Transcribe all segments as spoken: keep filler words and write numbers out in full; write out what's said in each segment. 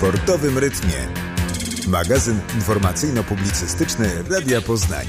sportowym rytmie. Magazyn informacyjno-publicystyczny Radia Poznań.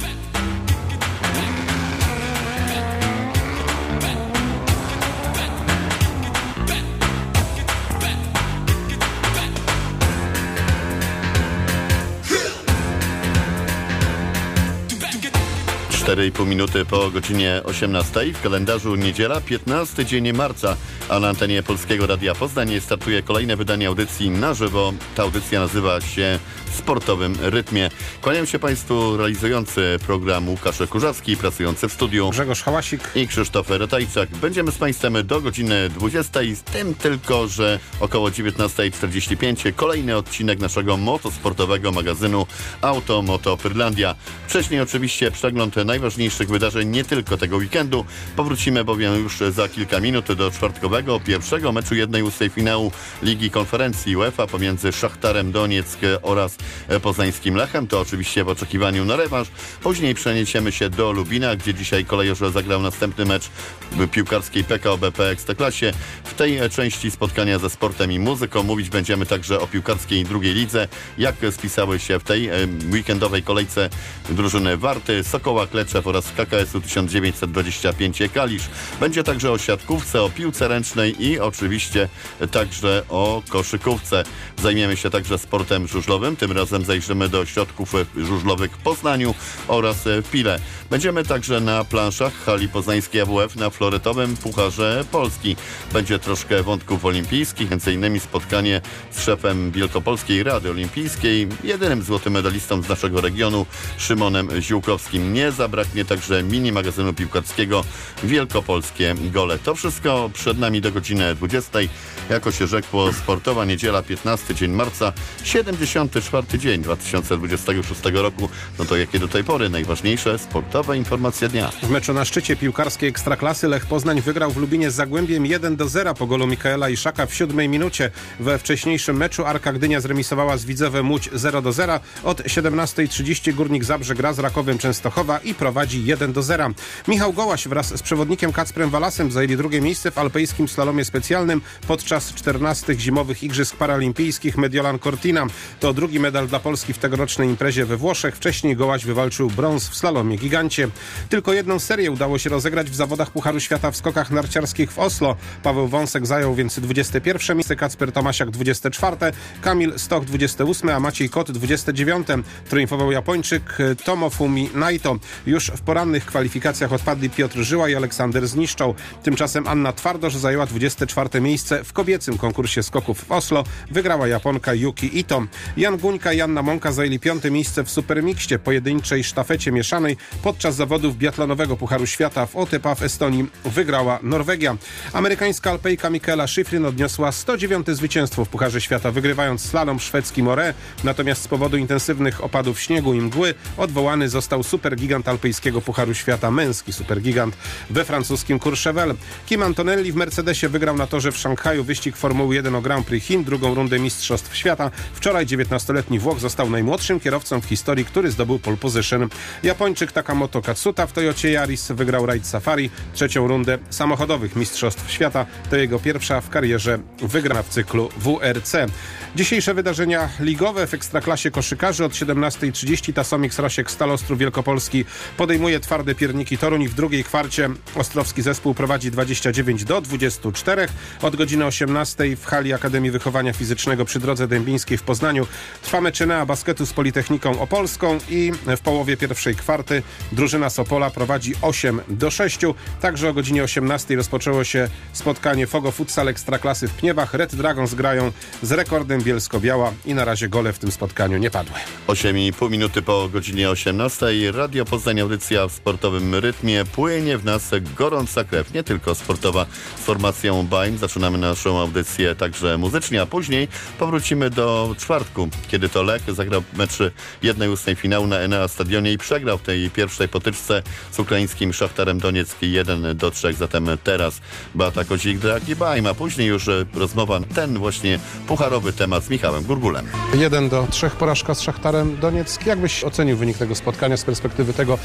cztery i pół minuty po godzinie osiemnastej. W kalendarzu niedziela, piętnasty dzień marca, a na antenie Polskiego Radia Poznań startuje kolejne wydanie audycji na żywo. Ta audycja nazywa się Sportowym Rytmie. Kłaniam się Państwu realizujący program Łukasz Kurzawski, pracujący w studiu Grzegorz Hałasik i Krzysztof Ratajczak. Będziemy z Państwem do godziny dwudziestej, z tym tylko, że około dziewiętnasta czterdzieści pięć kolejny odcinek naszego motosportowego magazynu Auto Moto Pyrlandia. Wcześniej oczywiście przegląd najważniejszych wydarzeń nie tylko tego weekendu. Powrócimy bowiem już za kilka minut do czwartkowego, pierwszego meczu jednej ósmej finału Ligi Konferencji UEFA pomiędzy Szachtarem Donieck oraz poznańskim Lechem. To oczywiście w oczekiwaniu na rewanż. Później przeniesiemy się do Lubina, gdzie dzisiaj kolejorze zagrał następny mecz w piłkarskiej P K O B P Ekstraklasie. W tej części spotkania ze sportem i muzyką mówić będziemy także o piłkarskiej drugiej lidze. Jak spisały się w tej weekendowej kolejce drużyny Warty, Sokoła Kleczew oraz K K S u tysiąc dziewięćset dwadzieścia pięć Kalisz. Będzie także o siatkówce, o piłce ręcznej i oczywiście także o koszykówce. Zajmiemy się także sportem żużlowym. Tym razem zajrzymy do ośrodków żużlowych w Poznaniu oraz w Pile. Będziemy także na planszach hali poznańskiej A W F na floretowym Pucharze Polski. Będzie troszkę wątków olimpijskich, między innymi spotkanie z szefem Wielkopolskiej Rady Olimpijskiej, jedynym złotym medalistą z naszego regionu, Szymonem Ziółkowskim. Nie zabraknie także mini magazynu piłkarskiego Wielkopolskie Gole. To wszystko przed nami do godziny dwudziestej. Jako się rzekło, sportowa niedziela, piętnasty dzień marca, siedemdziesiąty czwarty dzień dwa tysiące dwudziestego szóstego roku. No to jakie do tej pory najważniejsze sportowe informacje dnia. W meczu na szczycie piłkarskiej Ekstraklasy Lech Poznań wygrał w Lubinie z Zagłębiem jeden do zera po golu Mikaela Iszaka w siódmej minucie. We wcześniejszym meczu Arka Gdynia zremisowała z Widzewem Łódź zero do zera. Od siedemnastej trzydzieści Górnik Zabrze gra z Rakowem Częstochowa i prowadzi jeden do zera. Michał Gołaś wraz z przewodnikiem Kacprem Walasem zajęli drugie miejsce w alpejskim slalomie specjalnym podczas czternastych zimowych Igrzysk Paralimpijskich Mediolan Cortina. To drugi medal dla Polski w tegorocznej imprezie we Włoszech. Wcześniej Gołaś wywalczył brąz w slalomie gigancie. Tylko jedną serię udało się rozegrać w zawodach Pucharu Świata w skokach narciarskich w Oslo. Paweł Wąsek zajął więc dwudzieste pierwsze miejsce, Kacper Tomasiak dwudzieste czwarte, Kamil Stoch dwudzieste ósme, a Maciej Kot dwudzieste dziewiąte. Triumfował Japończyk Tomofumi Naito. Już w porannych kwalifikacjach odpadli Piotr Żyła i Aleksander Zniszczał. Tymczasem Anna Twardosz zajęła dwudzieste czwarte miejsce w kobiecym konkursie skoków w Oslo. Wygrała Japonka Yuki Ito. Jan Guńka i Anna Mąka zajęli piąte miejsce w supermikście pojedynczej sztafecie mieszanej podczas zawodów biatlonowego Pucharu Świata w Otepää w Estonii. Wygrała Norwegia. Amerykańska alpejka Michaela Schifrin odniosła sto dziewiąte zwycięstwo w Pucharze Świata, wygrywając slalom szwedzki Morée. Natomiast z powodu intensywnych opadów śniegu i mgły odwołany został supergigant alpejskiego Pucharu Świata, męski supergigant we francuskim Courchevel. Kim Antonelli w Mercedesie wygrał na torze w Szanghaju wyścig Formuły jeden o Grand Prix Chin, drugą rundę Mistrzostw Świata. Wczoraj dziewiętnastoletni Włoch został najmłodszym kierowcą w historii, który zdobył pole position. Japończyk Takamoto Katsuta w Toyocie Yaris wygrał rajd Safari. Trzecią rundę samochodowych Mistrzostw Świata to jego pierwsza w karierze wygrana w cyklu W R C. Dzisiejsze wydarzenia ligowe w Ekstraklasie koszykarzy od siedemnastej trzydzieści Tasomix Rosiek Stal Ostrów Wielkopolski podejmuje twarde pierniki Toruń i w drugiej kwarcie ostrowski zespół prowadzi dwadzieścia dziewięć do dwudziestu czterech. Od godziny osiemnastej w hali Akademii Wychowania Fizycznego przy Drodze Dębińskiej w Poznaniu trwa mecz Enea Basketu z Politechniką Opolską i w połowie pierwszej kwarty drużyna z Opola prowadzi osiem do sześciu. Także o godzinie osiemnastej rozpoczęło się spotkanie Fogo Futsal Ekstraklasy w Pniewach. Red Dragons grają z Rekordem Bielsko-Biała i na razie gole w tym spotkaniu nie padły. osiem i pół minuty po godzinie osiemnastej. Radio Poznań, audycja w sportowym rytmie. Płynie w nas gorąca krew, nie tylko sportowa z formacją B A M. Zaczynamy naszą audycję także muzycznie, a później powrócimy do czwartku, kiedy to Lech zagrał mecz jednej ósmej finału na Enea Stadionie i przegrał w tej pierwszej potyczce z ukraińskim Szachtarem Donieck jeden do trzech. Zatem teraz Beata Kozik, Dragi B A M, a później już rozmowa, ten właśnie pucharowy temat z Michałem Gurgulem. jeden do trzech porażka z Szachtarem Donieck. Jak byś ocenił wynik tego spotkania z perspektywy tego,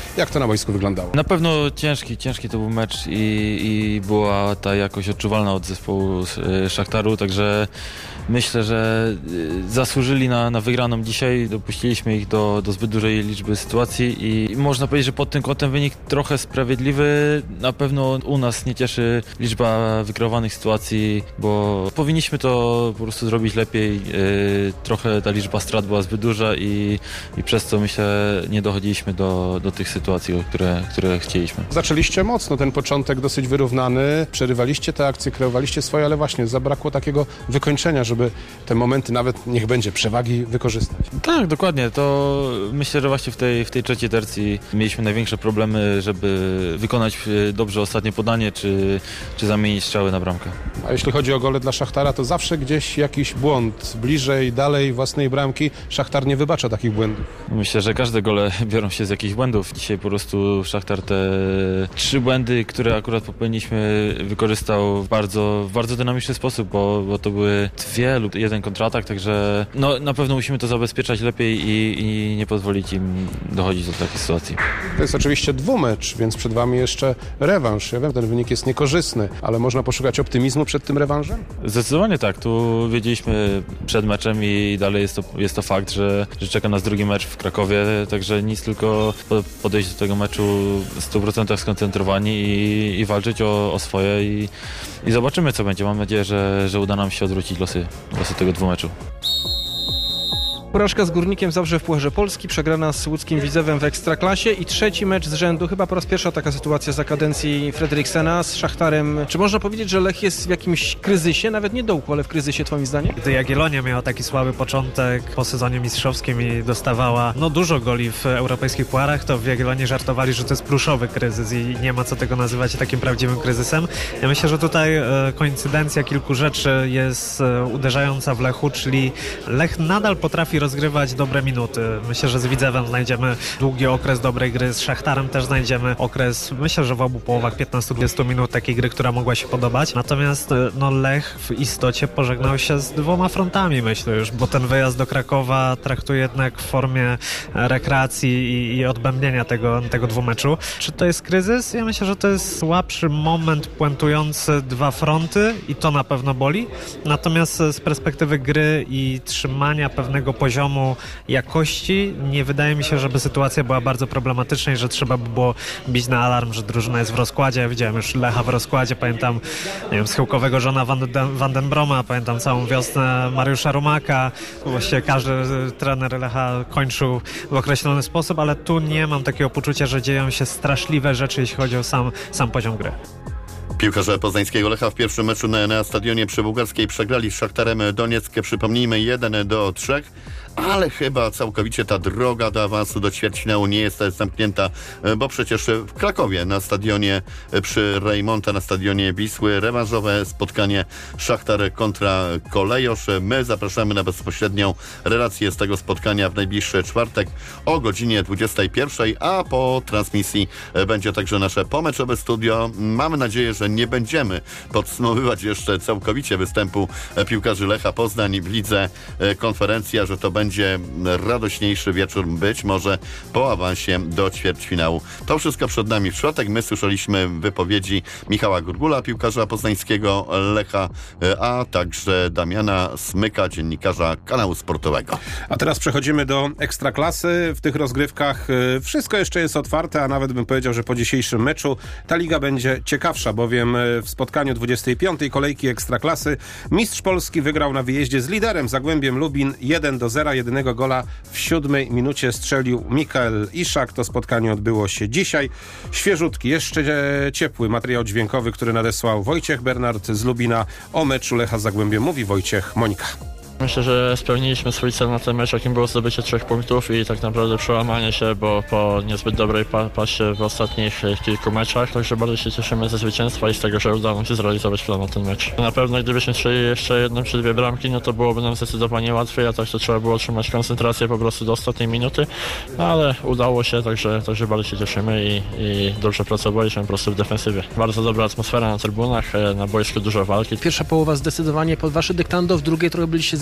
Jak to na boisku wyglądało? Na pewno ciężki, ciężki to był mecz i, i była ta jakość odczuwalna od zespołu Szachtaru, także myślę, że zasłużyli na, na wygraną dzisiaj. Dopuściliśmy ich do, do zbyt dużej liczby sytuacji i można powiedzieć, że pod tym kątem wynik trochę sprawiedliwy. Na pewno u nas nie cieszy liczba wykreowanych sytuacji, bo powinniśmy to po prostu zrobić lepiej. Trochę ta liczba strat była zbyt duża i, i przez co myślę nie dochodziliśmy do, do tych sytuacji, które, które chcieliśmy. Zaczęliście mocno, ten początek dosyć wyrównany, przerywaliście te akcje, kreowaliście swoje, ale właśnie zabrakło takiego wykończenia, żeby te momenty, nawet niech będzie przewagi, wykorzystać. Tak, dokładnie. To myślę, że właśnie w tej, w tej trzeciej tercji mieliśmy największe problemy, żeby wykonać dobrze ostatnie podanie, czy, czy zamienić strzały na bramkę. A jeśli chodzi o gole dla Szachtara, to zawsze gdzieś jakiś błąd, bliżej, dalej własnej bramki. Szachtar nie wybacza takich błędów. Myślę, że każde gole biorą się z jakichś błędów. Dzisiaj po prostu Szachtar te trzy błędy, które akurat popełniliśmy, wykorzystał w bardzo, w bardzo dynamiczny sposób, bo, bo to były dwie lub jeden kontratak, także no, na pewno musimy to zabezpieczać lepiej i, i nie pozwolić im dochodzić do takiej sytuacji. To jest oczywiście dwumecz, więc przed wami jeszcze rewanż. Ja wiem, ten wynik jest niekorzystny, ale można poszukać optymizmu przed tym rewanżem? Zdecydowanie tak. Tu wiedzieliśmy przed meczem i dalej jest to, jest to fakt, że, że czeka nas drugi mecz w Krakowie, także nic, tylko podejść do tego meczu w stu procentach skoncentrowani i, i walczyć o, o swoje i, i zobaczymy, co będzie. Mam nadzieję, że, że uda nam się odwrócić losy, losy tego dwumeczu. Porażka z Górnikiem Zabrze w Pucharze Polski, przegrana z łódzkim Widzewem w Ekstraklasie i trzeci mecz z rzędu, chyba po raz pierwsza taka sytuacja za kadencji Fredriksena z Szachtarem. Czy można powiedzieć, że Lech jest w jakimś kryzysie, nawet nie dołku, ale w kryzysie, twoim zdaniem? Gdy Jagiellonia miała taki słaby początek po sezonie mistrzowskim i dostawała no dużo goli w europejskich pucharach, to w Jagiellonii żartowali, że to jest pluszowy kryzys i nie ma co tego nazywać takim prawdziwym kryzysem. Ja myślę, że tutaj e, koincydencja kilku rzeczy jest e, uderzająca w Lechu, czyli Lech nadal potrafi rozgrywać dobre minuty. Myślę, że z Widzewem znajdziemy długi okres dobrej gry, z Szachtarem też znajdziemy okres, myślę, że w obu połowach piętnaście do dwudziestu minut takiej gry, która mogła się podobać. Natomiast no, Lech w istocie pożegnał się z dwoma frontami, myślę już, bo ten wyjazd do Krakowa traktuje jednak w formie rekreacji i, i odbębnienia tego, tego dwumeczu. Czy to jest kryzys? Ja myślę, że to jest słabszy moment puentujący dwa fronty i to na pewno boli. Natomiast z perspektywy gry i trzymania pewnego poziomu poziomu jakości nie wydaje mi się, żeby sytuacja była bardzo problematyczna i że trzeba by było bić na alarm, że drużyna jest w rozkładzie. Ja widziałem już Lecha w rozkładzie, pamiętam nie wiem, schyłkowego Żona Van, Den, Van den Broma, pamiętam całą wiosnę Mariusza Rumaka. Właściwie każdy trener Lecha kończył w określony sposób, ale tu nie mam takiego poczucia, że dzieją się straszliwe rzeczy, jeśli chodzi o sam, sam poziom gry. Piłkarze poznańskiego Lecha w pierwszym meczu na, na stadionie przy Bułgarskiej przegrali z Szachtarem Donieck, przypomnijmy, jeden do trzech, ale chyba całkowicie ta droga do awansu do ćwierćfinału nie jest zamknięta, bo przecież w Krakowie na stadionie przy Rejmonta, na stadionie Wisły, rewanżowe spotkanie Szachtar kontra Kolejosz. My zapraszamy na bezpośrednią relację z tego spotkania w najbliższy czwartek o godzinie dwudziestej pierwszej, a po transmisji będzie także nasze pomeczowe studio. Mamy nadzieję, że nie będziemy podsumowywać jeszcze całkowicie występu piłkarzy Lecha Poznań w lidze Konferencja, że to będzie radośniejszy wieczór, być może po awansie do ćwierćfinału. To wszystko przed nami w czwartek. My słyszeliśmy wypowiedzi Michała Gurgula, piłkarza poznańskiego Lecha, a także Damiana Smyka, dziennikarza kanału sportowego. A teraz przechodzimy do Ekstraklasy. W tych rozgrywkach wszystko jeszcze jest otwarte, a nawet bym powiedział, że po dzisiejszym meczu ta liga będzie ciekawsza, bowiem w spotkaniu dwudziestej piątej kolejki Ekstraklasy mistrz Polski wygrał na wyjeździe z liderem Zagłębiem Lubin jeden do zera. Jedynego gola w siódmej minucie strzelił Mikael Iszak. To spotkanie odbyło się dzisiaj. Świeżutki, jeszcze ciepły materiał dźwiękowy, który nadesłał Wojciech Bernard z Lubina o meczu Lecha z Zagłębiem. Mówi Wojciech Monika. Myślę, że spełniliśmy swój cel na ten mecz, jakim było zdobycie trzech punktów i tak naprawdę przełamanie się, bo po niezbyt dobrej pa- pasie w ostatnich kilku meczach, także bardzo się cieszymy ze zwycięstwa i z tego, że udało nam się zrealizować plan na ten mecz. Na pewno gdybyśmy strzeli jeszcze jedną czy dwie bramki, no to byłoby nam zdecydowanie łatwiej, a tak to trzeba było trzymać koncentrację po prostu do ostatniej minuty, no ale udało się, także, także bardzo się cieszymy i, i dobrze pracowaliśmy po prostu w defensywie. Bardzo dobra atmosfera na trybunach, na boisku dużo walki. Pierwsza połowa zdecydowanie pod wasze dyktando, w drugiej trochę byliście ze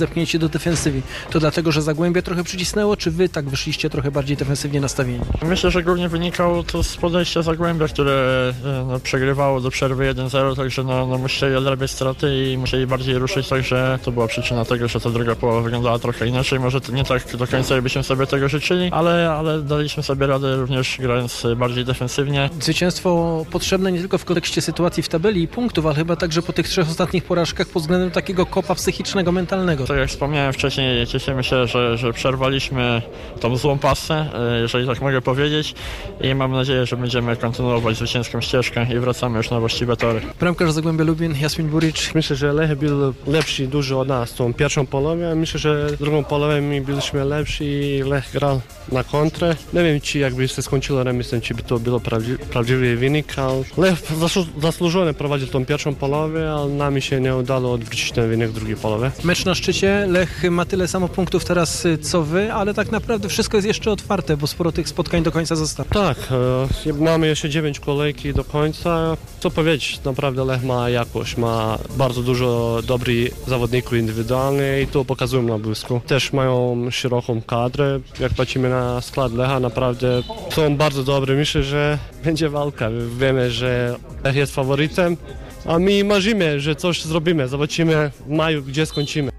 zepchnięcie do defensywy. To dlatego, że Zagłębie trochę przycisnęło, czy wy tak wyszliście trochę bardziej defensywnie nastawieni? Myślę, że głównie wynikało to z podejścia Zagłębia, które no, przegrywało do przerwy jeden zero, także no, no, musieli odrabiać straty i musieli bardziej ruszyć, także to była przyczyna tego, że ta druga połowa wyglądała trochę inaczej. Może to nie tak do końca byśmy sobie tego życzyli, ale, ale daliśmy sobie radę również grając bardziej defensywnie. Zwycięstwo potrzebne nie tylko w kontekście sytuacji w tabeli i punktów, ale chyba także po tych trzech ostatnich porażkach pod względem takiego kopa psychicznego, mentalnego. Tak jak wspomniałem wcześniej, cieszymy się, że, że przerwaliśmy tą złą pasę, jeżeli tak mogę powiedzieć, i mam nadzieję, że będziemy kontynuować zwycięską ścieżkę i wracamy już na właściwe tory. Bramkarz Zagłębia Lubin, Jasmin Buric. Myślę, że Lech był lepszy dużo od nas tą pierwszą połowę. Myślę, że drugą połowę my byliśmy lepsi i Lech grał na kontrę. Nie wiem, czy jakby się skończyło remisem, czy by to było prawdzi- prawdziwy wynik, ale Lech zasłu- zasłużony prowadził tą pierwszą połowę, ale nam się nie udało odwrócić ten wynik w drugiej połowie. Mecz na szczycie. Lech ma tyle samo punktów teraz co wy, ale tak naprawdę wszystko jest jeszcze otwarte, bo sporo tych spotkań do końca zostało. Tak, e, mamy jeszcze dziewięć kolejki do końca. Co powiedzieć, naprawdę Lech ma jakość, ma bardzo dużo dobrych zawodników indywidualnych i to pokazują na błysku. Też mają szeroką kadrę. Jak patrzymy na skład Lecha, naprawdę są bardzo dobrzy. Myślę, że będzie walka. Wiemy, że Lech jest faworytem, a my marzymy, że coś zrobimy. Zobaczymy w maju, gdzie skończymy.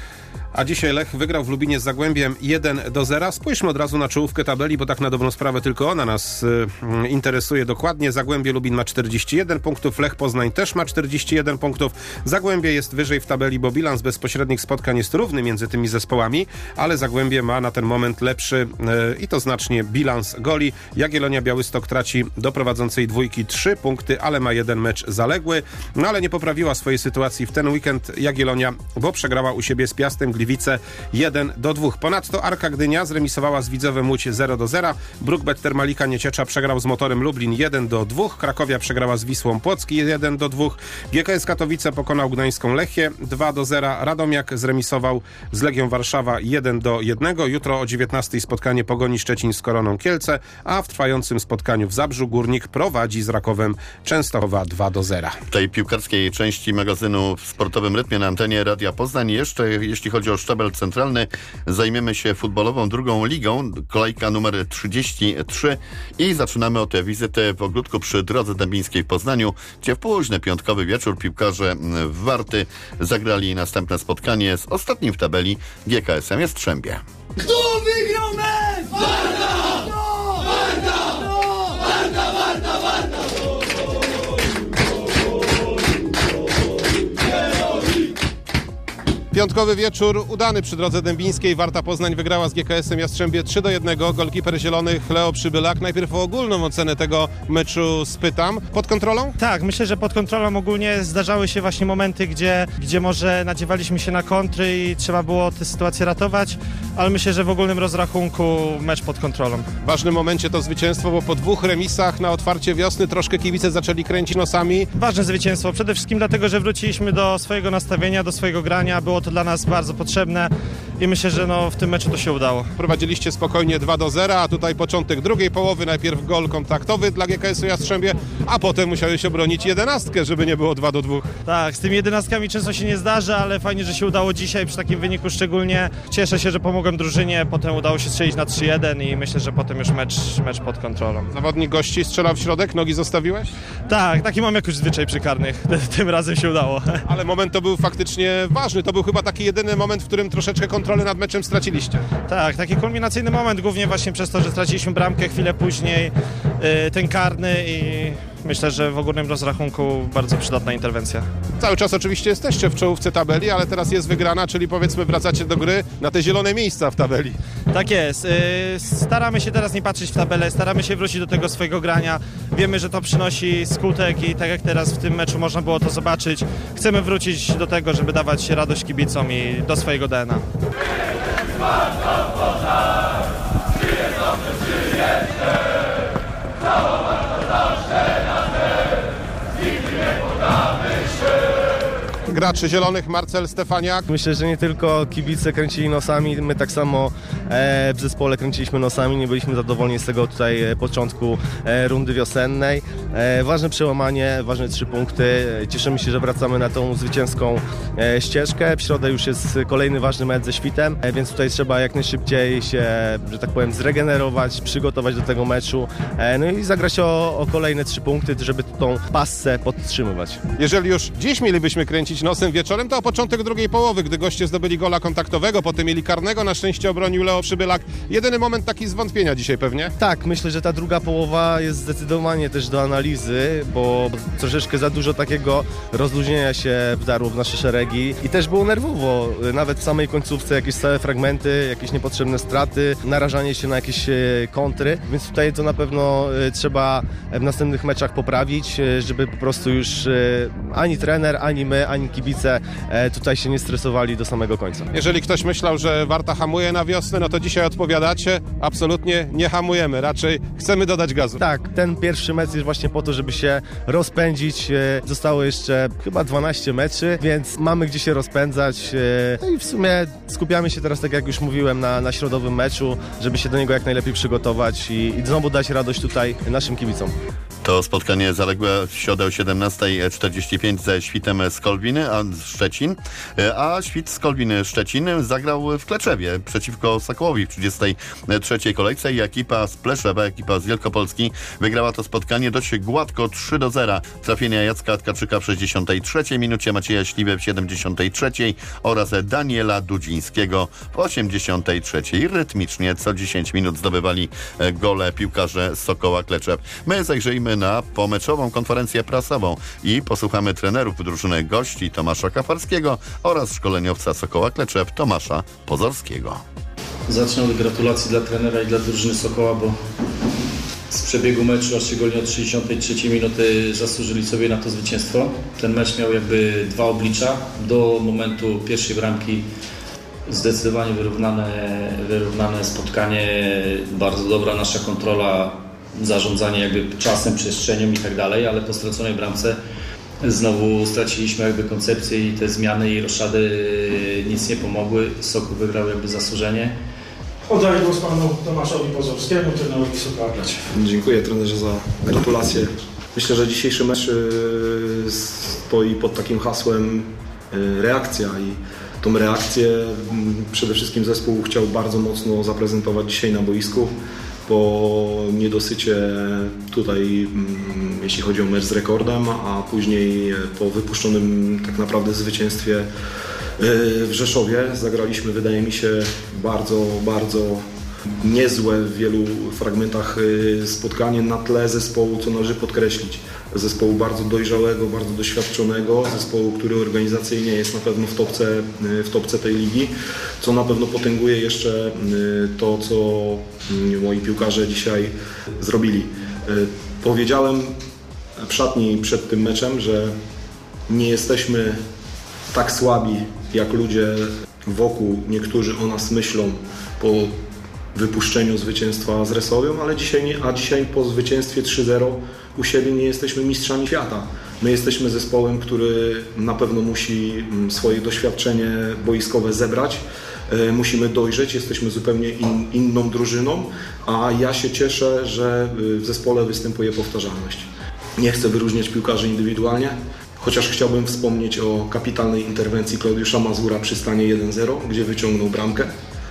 A dzisiaj Lech wygrał w Lubinie z Zagłębiem jeden do zera. Spójrzmy od razu na czołówkę tabeli, bo tak na dobrą sprawę tylko ona nas y, interesuje dokładnie. Zagłębie Lubin ma czterdzieści jeden punktów, Lech Poznań też ma czterdzieści jeden punktów. Zagłębie jest wyżej w tabeli, bo bilans bezpośrednich spotkań jest równy między tymi zespołami, ale Zagłębie ma na ten moment lepszy y, i to znacznie bilans goli. Jagiellonia Białystok traci do prowadzącej dwójki trzy punkty, ale ma jeden mecz zaległy. No ale nie poprawiła swojej sytuacji w ten weekend Jagiellonia, bo przegrała u siebie z Piastem Gliwice jeden do dwóch. Ponadto Arka Gdynia zremisowała z Widzewem Łódź zero do zera. Brookbet Termalika Nieciecza przegrał z Motorem Lublin jeden do dwóch. Krakowia przegrała z Wisłą Płocki jeden do dwóch. G K S Katowice pokonał Gdańską Lechię dwa do zera. Radomiak zremisował z Legią Warszawa jeden do jednego. Jutro o dziewiętnastej spotkanie Pogoni Szczecin z Koroną Kielce, a w trwającym spotkaniu w Zabrzu Górnik prowadzi z Rakowem Częstochowa dwa do zera. W tej piłkarskiej części magazynu w sportowym rytmie na antenie Radia Poznań jeszcze, jeśli chodzi o szczebel centralny, zajmiemy się futbolową drugą ligą, kolejka numer trzydzieści trzy i zaczynamy od wizyty w ogródku przy Drodze Dębińskiej w Poznaniu, gdzie w późny piątkowy wieczór piłkarze Warty zagrali następne spotkanie z ostatnim w tabeli G K S-em Jastrzębie. Kto wygrał mecz? Warta! No! Warta! No! Warta, Warta, Warta! Piątkowy wieczór udany przy Drodze Dębińskiej. Warta Poznań wygrała z G K S-em Jastrzębie trzy do jednego. Golkiper zielonych Leo Przybylak. Najpierw o ogólną ocenę tego meczu spytam. Pod kontrolą? Tak, myślę, że pod kontrolą ogólnie zdarzały się właśnie momenty, gdzie, gdzie może nadziewaliśmy się na kontry i trzeba było tę sytuację ratować, ale myślę, że w ogólnym rozrachunku mecz pod kontrolą. W ważnym momencie to zwycięstwo, bo po dwóch remisach na otwarcie wiosny troszkę kibice zaczęli kręcić nosami. Ważne zwycięstwo, przede wszystkim dlatego, że wróciliśmy do swojego nastawienia, do swojego grania. Było to dla nas bardzo potrzebne i myślę, że no, w tym meczu to się udało. Prowadziliście spokojnie dwa do zera, a tutaj początek drugiej połowy, najpierw gol kontaktowy dla G K S-u Jastrzębie, a potem musiałeś obronić jedenastkę, żeby nie było dwa do dwóch. Tak, z tymi jedenastkami często się nie zdarza, ale fajnie, że się udało dzisiaj przy takim wyniku szczególnie. Cieszę się, że pomogłem drużynie, potem udało się strzelić na trzy jeden i myślę, że potem już mecz, mecz pod kontrolą. Zawodnik gości strzelał w środek, nogi zostawiłeś? Tak, taki mam jakoś zwyczaj przy karnych, tym razem się udało. Ale moment to był faktycznie ważny, to był chyba taki jedyny moment, w którym troszeczkę kontrolę nad meczem straciliście. Tak, taki kulminacyjny moment, głównie właśnie przez to, że straciliśmy bramkę chwilę później, yy, ten karny i myślę, że w ogólnym rozrachunku bardzo przydatna interwencja. Cały czas oczywiście jesteście w czołówce tabeli, ale teraz jest wygrana, czyli powiedzmy wracacie do gry na te zielone miejsca w tabeli. Tak jest. Yy, staramy się teraz nie patrzeć w tabelę, staramy się wrócić do tego swojego grania. Wiemy, że to przynosi skutek i tak jak teraz w tym meczu można było to zobaczyć, chcemy wrócić do tego, żeby dawać radość kibicom i do swojego D N A. graczy zielonych, Marcel Stefaniak. Myślę, że nie tylko kibice kręcili nosami, my tak samo e, w zespole kręciliśmy nosami, nie byliśmy zadowoleni z tego tutaj e, początku e, rundy wiosennej. E, ważne przełamanie, ważne trzy punkty. Cieszymy się, że wracamy na tą zwycięską e, ścieżkę. W środę już jest kolejny ważny mecz ze Świtem, e, więc tutaj trzeba jak najszybciej się, że tak powiem, zregenerować, przygotować do tego meczu, e, no i zagrać o, o kolejne trzy punkty, żeby tą passę podtrzymywać. Jeżeli już dziś mielibyśmy kręcić nosem wieczorem, to o początek drugiej połowy, gdy goście zdobyli gola kontaktowego, potem mieli karnego, na szczęście obronił Leo Przybylak. Jedyny moment taki zwątpienia dzisiaj pewnie? Tak, myślę, że ta druga połowa jest zdecydowanie też do analizy, bo troszeczkę za dużo takiego rozluźnienia się wdarło w nasze szeregi i też było nerwowo, nawet w samej końcówce jakieś całe fragmenty, jakieś niepotrzebne straty, narażanie się na jakieś kontry, więc tutaj to na pewno trzeba w następnych meczach poprawić, żeby po prostu już ani trener, ani my, ani kibice tutaj się nie stresowali do samego końca. Jeżeli ktoś myślał, że Warta hamuje na wiosnę, no to dzisiaj odpowiadacie, absolutnie nie hamujemy, raczej chcemy dodać gazu. Tak, ten pierwszy mecz jest właśnie po to, żeby się rozpędzić. Zostało jeszcze chyba dwanaście meczy, więc mamy gdzie się rozpędzać. No i w sumie skupiamy się teraz, tak jak już mówiłem, na, na środowym meczu, żeby się do niego jak najlepiej przygotować i, i znowu dać radość tutaj naszym kibicom. To spotkanie zaległe w środę o siedemnasta czterdzieści pięć ze Świtem z Kolbiny, a Szczecin, a Świt z Kolbiny Szczecin zagrał w Kleczewie przeciwko Sokołowi w trzydziestej trzeciej kolejce i ekipa z Pleszewa, ekipa z Wielkopolski wygrała to spotkanie dość gładko trzy do zera. Trafienia Jacka Tkaczyka w sześćdziesiątej trzeciej minucie, Macieja Śliwy w siedemdziesiątej trzeciej oraz Daniela Dudzińskiego w osiemdziesiątej trzeciej. Rytmicznie co dziesięć minut zdobywali gole piłkarze Sokoła Kleczew. My zajrzyjmy na pomeczową konferencję prasową i posłuchamy trenerów drużyny gości Tomasza Kafarskiego oraz szkoleniowca Sokoła Kleczew Tomasza Pozorskiego. Zacznę od gratulacji dla trenera i dla drużyny Sokoła, bo z przebiegu meczu, a szczególnie od sześćdziesiątej trzeciej minuty zasłużyli sobie na to zwycięstwo. Ten mecz miał jakby dwa oblicza. Do momentu pierwszej bramki zdecydowanie wyrównane, wyrównane spotkanie, bardzo dobra nasza kontrola, zarządzanie jakby czasem, przestrzenią i tak dalej, ale po straconej bramce znowu straciliśmy jakby koncepcję i te zmiany i roszady nic nie pomogły. Sokół wygrał jakby zasłużenie. Oddaję głos panu Tomaszowi Pozorskiemu, trenerowi Sokoła Kleczew. Dziękuję trenerze za gratulacje. Myślę, że dzisiejszy mecz stoi pod takim hasłem reakcja i tą reakcję przede wszystkim zespół chciał bardzo mocno zaprezentować dzisiaj na boisku. Po niedosycie tutaj, jeśli chodzi o mecz z rekordem, a później po wypuszczonym tak naprawdę zwycięstwie w Rzeszowie zagraliśmy, wydaje mi się, bardzo, bardzo niezłe w wielu fragmentach spotkanie na tle zespołu, co należy podkreślić. Zespołu bardzo dojrzałego, bardzo doświadczonego, zespołu, który organizacyjnie jest na pewno w topce, w topce tej ligi, co na pewno potęguje jeszcze to, co moi piłkarze dzisiaj zrobili. Powiedziałem w szatni przed tym meczem, że nie jesteśmy tak słabi, jak ludzie wokół, niektórzy o nas myślą po wypuszczeniu zwycięstwa z Resowią, ale dzisiaj nie, a dzisiaj po zwycięstwie trzy zero u siebie nie jesteśmy mistrzami świata. My jesteśmy zespołem, który na pewno musi swoje doświadczenie boiskowe zebrać. Musimy dojrzeć, jesteśmy zupełnie in, inną drużyną, a ja się cieszę, że w zespole występuje powtarzalność. Nie chcę wyróżniać piłkarzy indywidualnie, chociaż chciałbym wspomnieć o kapitalnej interwencji Klaudiusza Mazura przy stanie jeden zero, gdzie wyciągnął bramkę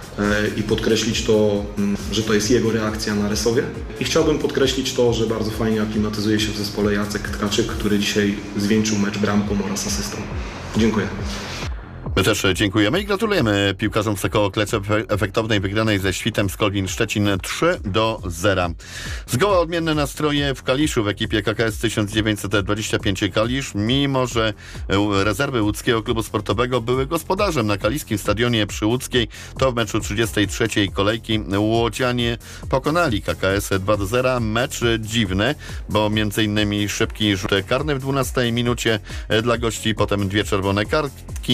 i podkreślić to, że to jest jego reakcja na Resowie. I chciałbym podkreślić to, że bardzo fajnie aklimatyzuje się w zespole Jacek Tkaczyk, który dzisiaj zwieńczył mecz bramką oraz asystą. Dziękuję. My też dziękujemy i gratulujemy piłkarzom Sokoła Kleczew efektownej wygranej ze Świtem z Kolbin Szczecin trzy do zera. Zgoła odmienne nastroje w Kaliszu w ekipie K K S tysiąc dziewięćset dwadzieścia pięć Kalisz, mimo że rezerwy łódzkiego klubu sportowego były gospodarzem na kaliskim stadionie przy Łódzkiej, to w meczu trzydziestej trzeciej kolejki łodzianie pokonali K K S dwa do zera. Mecz dziwny, bo między innymi szybki rzut karny w dwunastej minucie dla gości, potem dwie czerwone kartki dla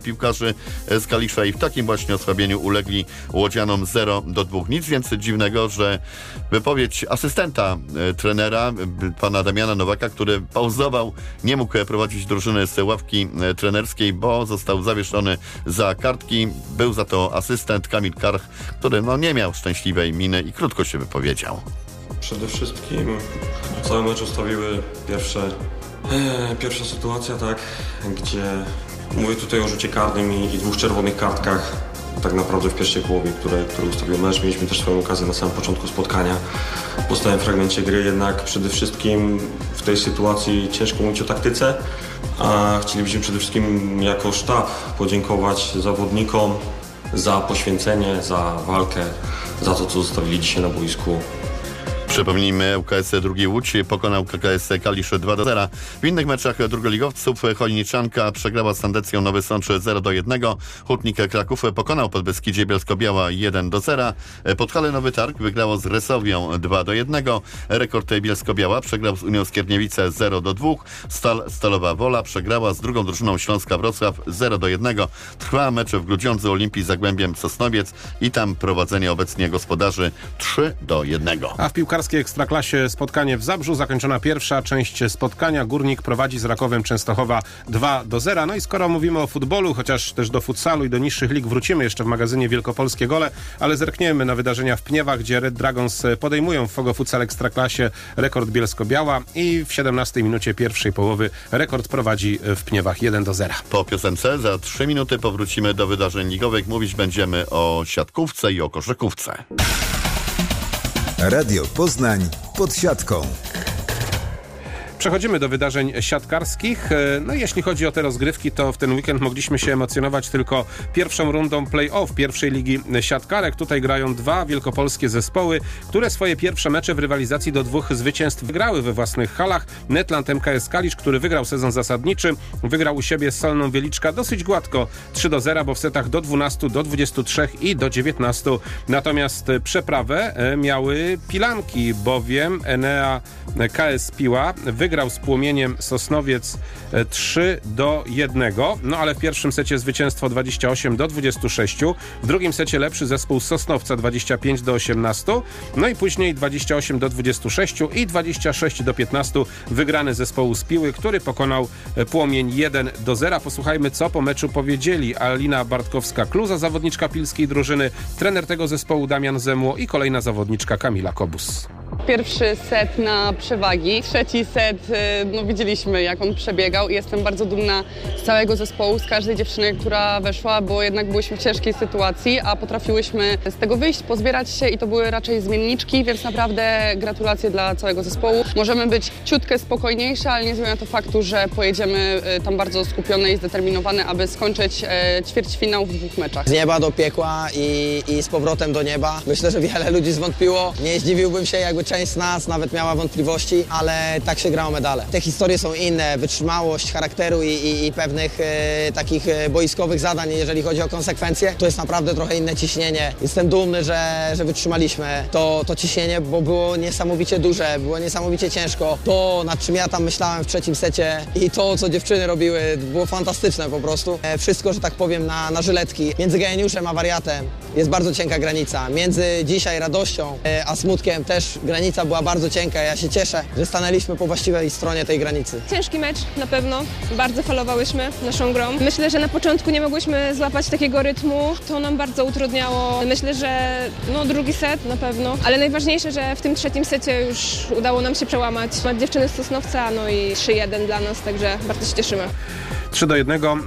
piłkarzy z Kalisza i w takim właśnie osłabieniu ulegli łodzianom zero do dwóch. Nic więc dziwnego, że wypowiedź asystenta e, trenera, e, pana Damiana Nowaka, który pauzował, nie mógł prowadzić drużyny z ławki e, trenerskiej, bo został zawieszony za kartki. Był za to asystent Kamil Karch, który no, nie miał szczęśliwej miny i krótko się wypowiedział. Przede wszystkim cały mecz ustawiły pierwsze, e, pierwsza sytuacja, tak, gdzie mówię tutaj o rzucie karnym i, i dwóch czerwonych kartkach tak naprawdę w pierwszej połowie, które, które ustawił mecz. Mieliśmy też swoją okazję na samym początku spotkania po stałym fragmencie gry, jednak przede wszystkim w tej sytuacji ciężko mówić o taktyce, a chcielibyśmy przede wszystkim jako sztab podziękować zawodnikom za poświęcenie, za walkę, za to, co zostawili dzisiaj na boisku. Przypomnijmy, U K S drugi Łódź pokonał K K S Kalisz dwa do zera. W innych meczach drugoligowców Chojniczanka przegrała z Sandecją Nowy Sącz zero do jednego. Hutnik Kraków pokonał Podbeskidzie Bielsko-Biała jeden do zera. Podhale Nowy Targ wygrało z Resowią dwa do jednego. Rekord Bielsko-Biała przegrał z Unią Skierniewice zero do dwóch. Stal Stalowa Wola przegrała z drugą drużyną Śląska Wrocław zero do jednego. Trwa mecz w Grudziądzu Olimpii z Zagłębiem Sosnowiec i tam prowadzenie obecnie gospodarzy trzy do jednego. A w piłkarskiej Ekstraklasie spotkanie w Zabrzu. Zakończona pierwsza część spotkania. Górnik prowadzi z Rakowem Częstochowa dwa do zera. No i skoro mówimy o futbolu, chociaż też do futsalu i do niższych lig wrócimy jeszcze w magazynie Wielkopolskie Gole, ale zerkniemy na wydarzenia w Pniewach, gdzie Red Dragons podejmują w Fogo Futsal Ekstraklasie rekord Bielsko-Biała i w siedemnastej minucie pierwszej połowy rekord prowadzi w Pniewach jeden do zera. Po piosence za trzy minuty powrócimy do wydarzeń ligowych. Mówić będziemy o siatkówce i o koszykówce. Radio Poznań pod siatką. Przechodzimy do wydarzeń siatkarskich. No i jeśli chodzi o te rozgrywki, to w ten weekend mogliśmy się emocjonować tylko pierwszą rundą play-off pierwszej ligi siatkarek. Tutaj grają dwa wielkopolskie zespoły, które swoje pierwsze mecze w rywalizacji do dwóch zwycięstw wygrały we własnych halach. Netland M K S Kalisz, który wygrał sezon zasadniczy, wygrał u siebie z Solną Wieliczka dosyć gładko trzy do zera, bo w setach do dwunastu, do dwudziestu trzech i do dziewiętnastu. Natomiast przeprawę miały Pilanki, bowiem Enea K S Piła wygrał z Płomieniem Sosnowiec trzy do jednego, no ale w pierwszym secie zwycięstwo dwadzieścia osiem do dwudziestu sześciu, w drugim secie lepszy zespół Sosnowca dwadzieścia pięć do osiemnastu, no i później dwadzieścia osiem do dwudziestu sześciu i dwadzieścia sześć do piętnastu wygrany zespołu z Piły, który pokonał Płomień jeden do zera. Posłuchajmy, co po meczu powiedzieli Alina Bartkowska-Kluza, zawodniczka pilskiej drużyny, trener tego zespołu Damian Zemło i kolejna zawodniczka Kamila Kobus. Pierwszy set na przewagi, trzeci set, no widzieliśmy jak on przebiegał i jestem bardzo dumna z całego zespołu, z każdej dziewczyny, która weszła, bo jednak byliśmy w ciężkiej sytuacji, a potrafiłyśmy z tego wyjść, pozbierać się i to były raczej zmienniczki, więc naprawdę gratulacje dla całego zespołu. Możemy być ciutkę spokojniejsze, ale nie zmienia to faktu, że pojedziemy tam bardzo skupione i zdeterminowane, aby skończyć ćwierćfinał w dwóch meczach. Z nieba do piekła i, i z powrotem do nieba. Myślę, że wiele ludzi zwątpiło. Nie zdziwiłbym się, jakby część z nas nawet miała wątpliwości, ale tak się gra o medale. Te historie są inne, wytrzymałość charakteru i, i, i pewnych e, takich e, boiskowych zadań, jeżeli chodzi o konsekwencje, to jest naprawdę trochę inne ciśnienie. Jestem dumny, że, że wytrzymaliśmy to, to ciśnienie, bo było niesamowicie duże, było niesamowicie ciężko. To, nad czym ja tam myślałem w trzecim secie i to, co dziewczyny robiły, było fantastyczne po prostu. E, wszystko, że tak powiem, na, na żyletki. Między geniuszem a wariatem jest bardzo cienka granica. Między dzisiaj radością e, a smutkiem też granica była bardzo cienka. Ja się cieszę, że stanęliśmy po właściwej stronie tej granicy. Ciężki mecz na pewno. Bardzo falowałyśmy naszą grą. Myślę, że na początku nie mogłyśmy złapać takiego rytmu. To nam bardzo utrudniało. Myślę, że no, drugi set na pewno. Ale najważniejsze, że w tym trzecim secie już udało nam się przełamać. Dziewczyny z Sosnowca, no i trzy jeden dla nas, także bardzo się cieszymy. trzy do jednego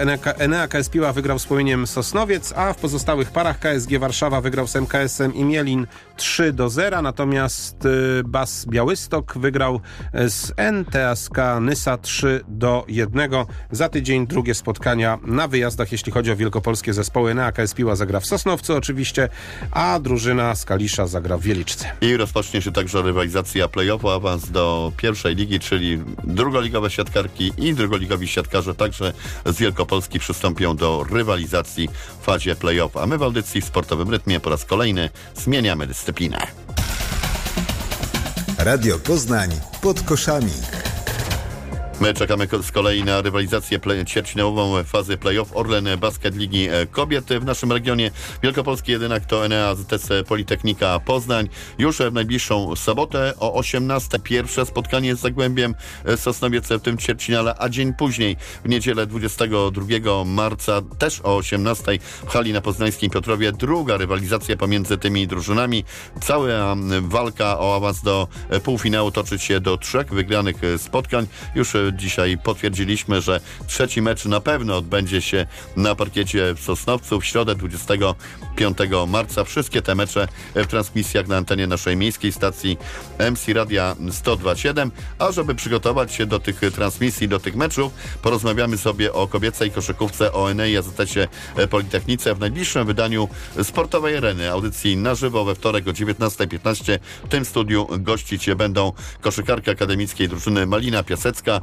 Enea K S Piła wygrał z Płomieniem Sosnowiec, a w pozostałych parach K S G Warszawa wygrał z M K S-em Imielin trzy do zera, natomiast B A S Białystok wygrał z N T S K Nysa trzy do jednego. Za tydzień drugie spotkania na wyjazdach, jeśli chodzi o wielkopolskie zespoły. Enea K S Piła zagra w Sosnowcu oczywiście, a drużyna z Kalisza zagra w Wieliczce. I rozpocznie się także rywalizacja play-offu, awans do pierwszej ligi, czyli drugoligowe siatkarki i drugoligowi siatkarze także z Wielkopolski przystąpią do rywalizacji w fazie play-off. A my w audycji w Sportowym Rytmie po raz kolejny zmieniamy dyscyplinę. Radio Poznań pod koszami. My czekamy z kolei na rywalizację play- ćwierćfinałową fazy play-off Orlen Basket Ligi Kobiet w naszym regionie. Wielkopolski jedynak to Enea Z T C Politechnika Poznań. Już w najbliższą sobotę o osiemnastej pierwsze spotkanie z Zagłębiem Sosnowiec w tym ćwierćfinale, a dzień później w niedzielę dwudziestego drugiego marca też o osiemnastej w hali na Poznańskim Piotrowie druga rywalizacja pomiędzy tymi drużynami. Cała walka o awans do półfinału toczy się do trzech wygranych spotkań. Już dzisiaj potwierdziliśmy, że trzeci mecz na pewno odbędzie się na parkiecie w Sosnowcu w środę dwudziestego piątego marca. Wszystkie te mecze w transmisjach na antenie naszej miejskiej stacji M C Radia sto dwa siedem. A żeby przygotować się do tych transmisji, do tych meczów, porozmawiamy sobie o kobiecej koszykówce, o Enei A Z T C Politechnice w najbliższym wydaniu Sportowej Areny. Audycji na żywo we wtorek o dziewiętnasta piętnaście. W tym studiu gościć będą koszykarka akademickiej drużyny Malina Piasecka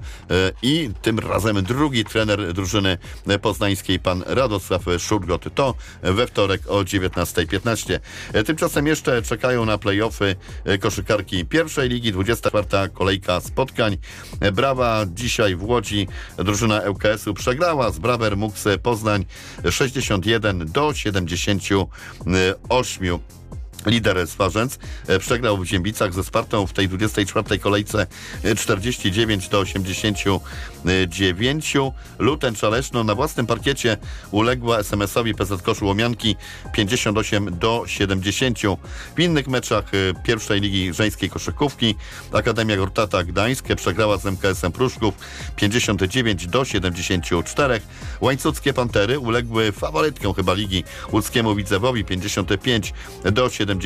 i tym razem drugi trener drużyny poznańskiej, pan Radosław Szurgot. To we wtorek o dziewiętnasta piętnaście. Tymczasem jeszcze czekają na play-offy koszykarki pierwszej ligi, dwudziesta czwarta kolejka spotkań. Brawa dzisiaj w Łodzi. Drużyna L K S-u przegrała z Brawer Mux Poznań sześćdziesiąt jeden do siedemdziesięciu ośmiu. Lider Swarzędz przegrał w Ziębicach ze Spartą w tej dwudziestej czwartej kolejce czterdzieści dziewięć do osiemdziesięciu dziewięciu. Luteń Czaleszno na własnym parkiecie uległa S M S-owi P Z Koszu Łomianki pięćdziesiąt osiem do siedemdziesięciu. W innych meczach pierwszej ligi żeńskiej koszykówki Akademia Gortata Gdańsk przegrała z M K S-em Pruszków pięćdziesiąt dziewięć do siedemdziesięciu czterech. Łańcuckie Pantery uległy faworytkom chyba ligi łódzkiemu Widzewowi pięćdziesiąt pięć do siedemdziesięciu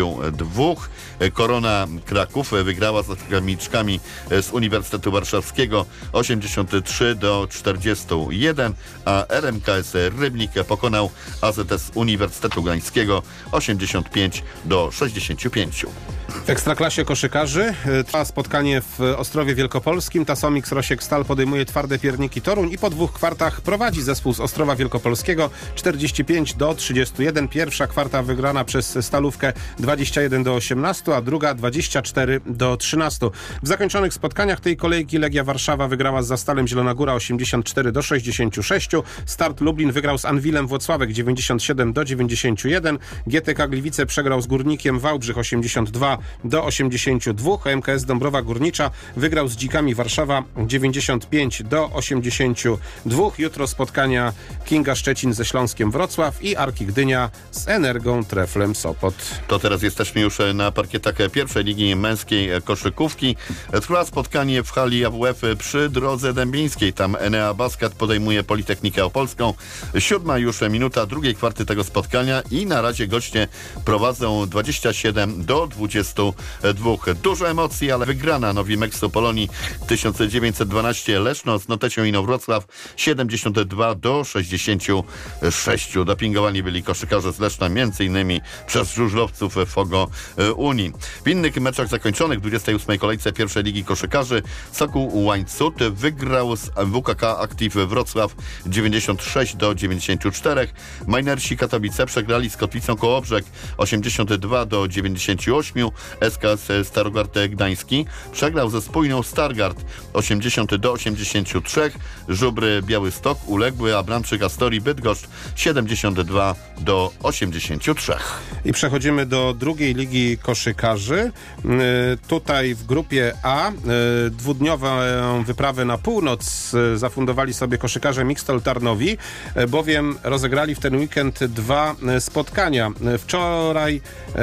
dwóch. Korona Kraków wygrała z akademiczkami z Uniwersytetu Warszawskiego osiemdziesiąt trzy do czterdziestu jeden, a R M K S Rybnik pokonał A Z S Uniwersytetu Gdańskiego osiemdziesiąt pięć do sześćdziesięciu pięciu. W Ekstraklasie koszykarzy trwa spotkanie w Ostrowie Wielkopolskim. Tasomix Rosiek Stal podejmuje Twarde Pierniki Toruń i po dwóch kwartach prowadzi zespół z Ostrowa Wielkopolskiego czterdzieści pięć do trzydziestu jeden. Pierwsza kwarta wygrana przez Stalówkę dwadzieścia jeden do osiemnastu, a druga dwadzieścia cztery do trzynastu. W zakończonych spotkaniach tej kolejki Legia Warszawa wygrała z Zastalem Zielona Góra osiemdziesiąt cztery do sześćdziesięciu sześciu. Start Lublin wygrał z Anwilem Włocławek dziewięćdziesiąt siedem do dziewięćdziesięciu jeden. G T K Gliwice przegrał z Górnikiem Wałbrzych osiemdziesiąt dwa do osiemdziesięciu dwóch. M K S Dąbrowa Górnicza wygrał z Dzikami Warszawa dziewięćdziesiąt pięć do osiemdziesięciu dwóch. Jutro spotkania Kinga Szczecin ze Śląskiem Wrocław i Arki Gdynia z Energą Treflem Sopot. To teraz jesteśmy już na parkietach pierwszej ligi męskiej koszykówki. Trwa spotkanie w hali A W F przy Drodze Dębińskiej. Tam Enea Basket podejmuje Politechnikę Opolską. Siódma już minuta drugiej kwarty tego spotkania i na razie goście prowadzą dwadzieścia siedem do dwudziestu dwóch. Dużo emocji, ale wygrana Nowi Meksu Polonii tysiąc dziewięćset dwanaście Leszno z Notecią Inowrocław siedemdziesiąt dwa do sześćdziesięciu sześciu. Dopingowani byli koszykarze z Leszna, między innymi przez żużlowców Fogo Unii. W innych meczach zakończonych w dwudziestej ósmej kolejce pierwszej ligi koszykarzy Sokół Łańcut wygrał z W K K Active Wrocław dziewięćdziesiąt sześć do dziewięćdziesięciu czterech. Minersi Katowice przegrali z Kotwicą Kołobrzeg osiemdziesiąt dwa do dziewięćdziesięciu ośmiu. S K S Starogard Gdański przegrał ze Spójną Stargard osiemdziesiąt do osiemdziesięciu trzech. Żubry Białystok uległy, a Bramczyk Astorii Bydgoszcz siedemdziesiąt dwa do osiemdziesięciu trzech. I przechodzimy do drugiej ligi koszykarzy. Yy, tutaj w grupie A yy, dwudniową wyprawę na północ yy, zafundowali sobie koszykarze Mixtol Tarnowi, yy, bowiem rozegrali w ten weekend dwa yy, spotkania. Yy, wczoraj yy,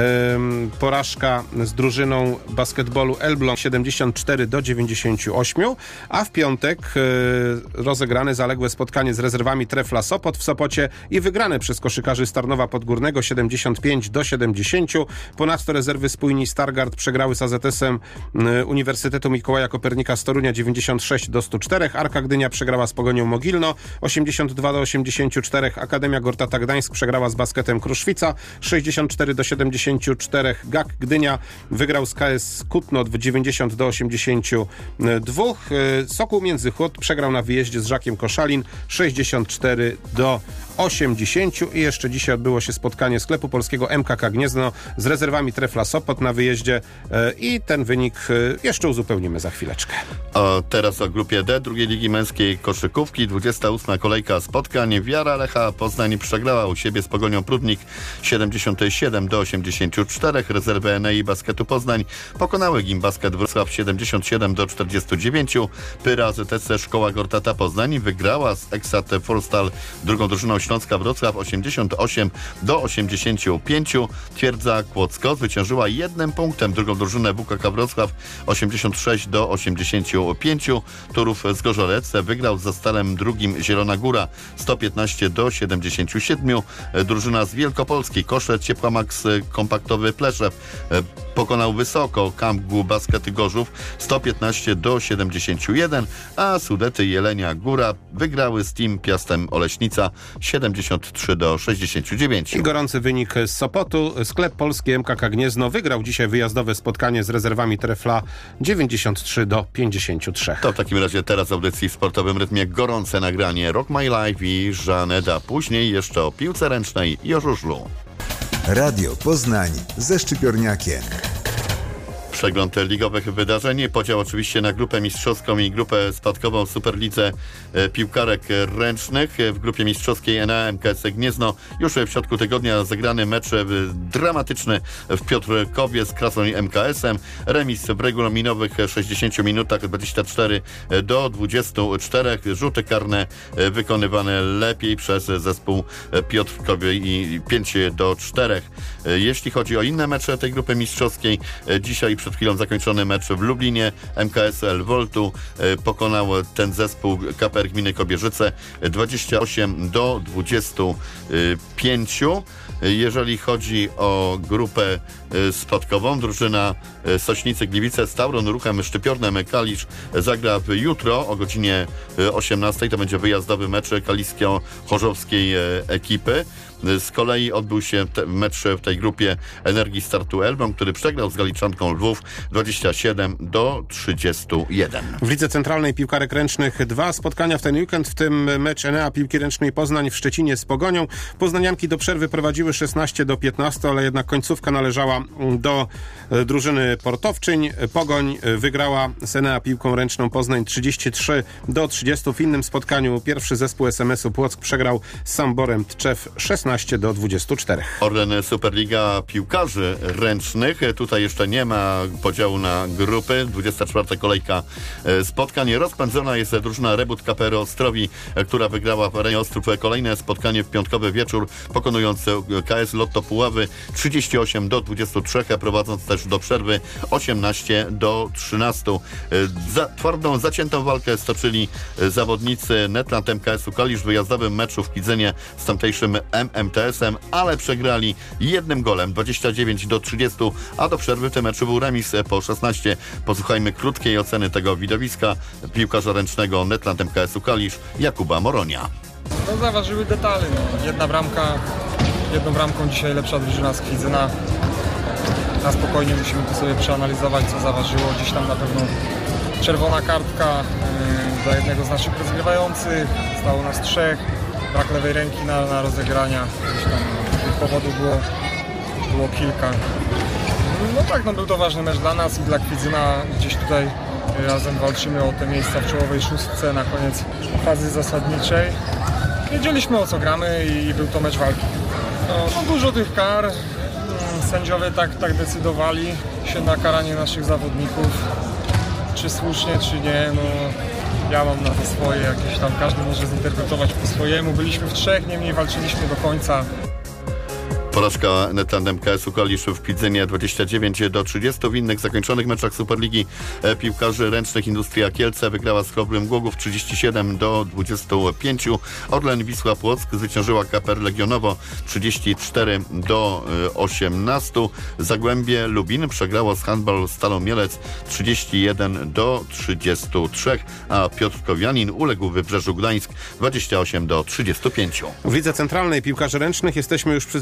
porażka z drużyną basketbolu Elbląg siedemdziesiąt cztery do dziewięćdziesięciu ośmiu, a w piątek yy, rozegrane zaległe spotkanie z rezerwami Trefla Sopot w Sopocie i wygrane przez koszykarzy Starnowa Podgórnego siedemdziesiąt pięć do siedemdziesięciu. Ponadto rezerwy spójni Stargard przegrały z A Z S-em Uniwersytetu Mikołaja Kopernika z Torunia dziewięćdziesiąt sześć do stu czterech. Arka Gdynia przegrała z Pogonią Mogilno osiemdziesiąt dwa do osiemdziesięciu czterech. Akademia Gortata Gdańsk przegrała z Basketem Kruszwica sześćdziesiąt cztery do siedemdziesięciu czterech. G A K Gdynia wygrał z K S Kutno dziewięćdziesiąt do osiemdziesięciu dwóch. Sokół Międzychód przegrał na wyjeździe z Żakiem Koszalin sześćdziesiąt cztery do osiemdziesięciu. I jeszcze dzisiaj odbyło się spotkanie sklepu polskiego M K K Gniezno z rezerwami Trefla Sopot na wyjeździe i ten wynik jeszcze uzupełnimy za chwileczkę. A teraz o grupie D drugiej Ligi Męskiej Koszykówki. dwudziesta ósma kolejka spotkań. Wiara Lecha Poznań przegrała u siebie z Pogonią Prudnik siedemdziesiąt siedem do osiemdziesięciu czterech. Rezerwy Enei Basketu Poznań pokonały Gimbasket Wrocław siedemdziesiąt siedem do czterdziestu dziewięciu. Pyra Z T C Szkoła Gortata Poznań wygrała z Eksat Forstal drugą drużyną Śląska Wrocław osiemdziesiąt osiem do osiemdziesięciu pięciu. Twierdza Kłodzko zwyciężyła jednym punktem drugą drużynę W K K Wrocław osiemdziesiąt sześć do osiemdziesięciu pięciu. Turów Zgorzolec wygrał z Zastalem drugim Zielona Góra sto piętnaście do siedemdziesięciu siedmiu. Drużyna z Wielkopolski Koszet Ciepła Max Kompaktowy Pleszew pokonał wysoko Kamp Basket Gorzów sto piętnaście do siedemdziesięciu jeden, a Sudety Jelenia Góra wygrały z Team Piastem Oleśnica siedemdziesiąt trzy do sześćdziesięciu dziewięciu. I gorący wynik z Sopotu. Sklep polski M K K Gniezno wygrał dzisiaj wyjazdowe spotkanie z rezerwami Trefla dziewięćdziesiąt trzy do pięćdziesięciu trzech. To w takim razie teraz w audycji w sportowym rytmie gorące nagranie Rock My Life i Żaneda. Później jeszcze o piłce ręcznej i o żużlu. Radio Poznań ze Szczypiorniakiem. Przegląd ligowych wydarzeń. Podział oczywiście na grupę mistrzowską i grupę spadkową w Superlidze e, piłkarek ręcznych. W grupie mistrzowskiej N A M K S Gniezno już w środku tygodnia zagrany mecz e, dramatyczny w Piotrkowie z Krasnoń M K S-em. Remis w regulaminowych sześćdziesięciu minutach dwadzieścia cztery do dwudziestu czterech. Rzuty karne e, wykonywane lepiej przez zespół Piotrkowy i pięć do czterech. E, jeśli chodzi o inne mecze tej grupy mistrzowskiej, e, dzisiaj przed chwilą zakończony mecz w Lublinie. M K S L Woltu pokonał ten zespół K P R Gminy Kobierzyce dwadzieścia osiem do dwudziestu pięciu. Jeżeli chodzi o grupę spadkową, drużyna Sośnicy Gliwice z Tauron Ruchem Szczypiornem Kalisz zagra jutro o godzinie osiemnastej. To będzie wyjazdowy mecz kalisko-chorzowskiej ekipy. Z kolei odbył się te, mecz w tej grupie Energii Startu Elbląg, który przegrał z Galiczanką Lwów dwadzieścia siedem do trzydziestu jeden. W Lidze Centralnej Piłkarek Ręcznych dwa spotkania w ten weekend, w tym mecz N E A Piłki Ręcznej Poznań w Szczecinie z Pogonią. Poznanianki do przerwy prowadziły szesnaście do piętnastu, ale jednak końcówka należała do drużyny Portowczyń. Pogoń wygrała z N E A Piłką Ręczną Poznań trzydzieści trzy do trzydziestu. W innym spotkaniu pierwszy zespół S M S-u Płock przegrał z Samborem Tczew szesnaście do dwudziestu czterech. Orlen Superliga Piłkarzy Ręcznych. Tutaj jeszcze nie ma podziału na grupy. dwudziesta czwarta kolejka spotkań. Rozpędzona jest drużyna Rebut K P R Ostrowi, która wygrała w arenie Ostrów kolejne spotkanie w piątkowy wieczór, pokonując K S Lotto Puławy trzydzieści osiem do dwudziestu trzech, prowadząc też do przerwy osiemnaście do trzynastu. Za, twardą, zaciętą walkę stoczyli zawodnicy Netland M K S-u Kalisz w wyjazdowym meczu w Kidzynie z tamtejszym M M T S-em, ale przegrali jednym golem dwadzieścia dziewięć do trzydziestu, a do przerwy w tym meczu był remis po szesnaście. Posłuchajmy krótkiej oceny tego widowiska piłkarza ręcznego Netland M K S-u Kalisz Jakuba Moronia. No, zaważyły detale. No. Jedna bramka, jedną bramką dzisiaj lepsza drużyna z Kwidzyna. Na spokojnie musimy to sobie przeanalizować, co zaważyło. Gdzieś tam na pewno czerwona kartka yy, dla jednego z naszych rozgrywających. Stało nas trzech. Brak lewej ręki na, na rozegrania. Gdzieś tam tych powodów było, było kilka. No tak, no był to ważny mecz dla nas i dla Kwidzyna. Gdzieś tutaj razem walczymy o te miejsca w czołowej szóstce na koniec fazy zasadniczej. Wiedzieliśmy, o co gramy i był to mecz walki. No, no dużo tych kar. Sędziowie tak, tak decydowali się na karanie naszych zawodników. Czy słusznie, czy nie, no ja mam na to swoje jakieś tam, każdy może zinterpretować po swojemu. Byliśmy w trzech, niemniej walczyliśmy do końca. Porażka Netland M K S-u Kalisz w Kidzynie dwadzieścia dziewięć do trzydziestu. W innych zakończonych meczach Superligi Piłkarzy Ręcznych Industria Kielce wygrała z Chrobrym Głogów trzydzieści siedem do dwudziestu pięciu. Orlen Wisła Płock zwyciężyła K P R Legionowo trzydzieści cztery do osiemnastu. Zagłębie Lubin przegrało z Handball Stalą Mielec trzydzieści jeden do trzydziestu trzech, a Piotrkowianin uległ Wybrzeżu Gdańsk dwadzieścia osiem do trzydziestu pięciu. W Lidze Centralnej Piłkarzy Ręcznych jesteśmy już przyzwyczajeni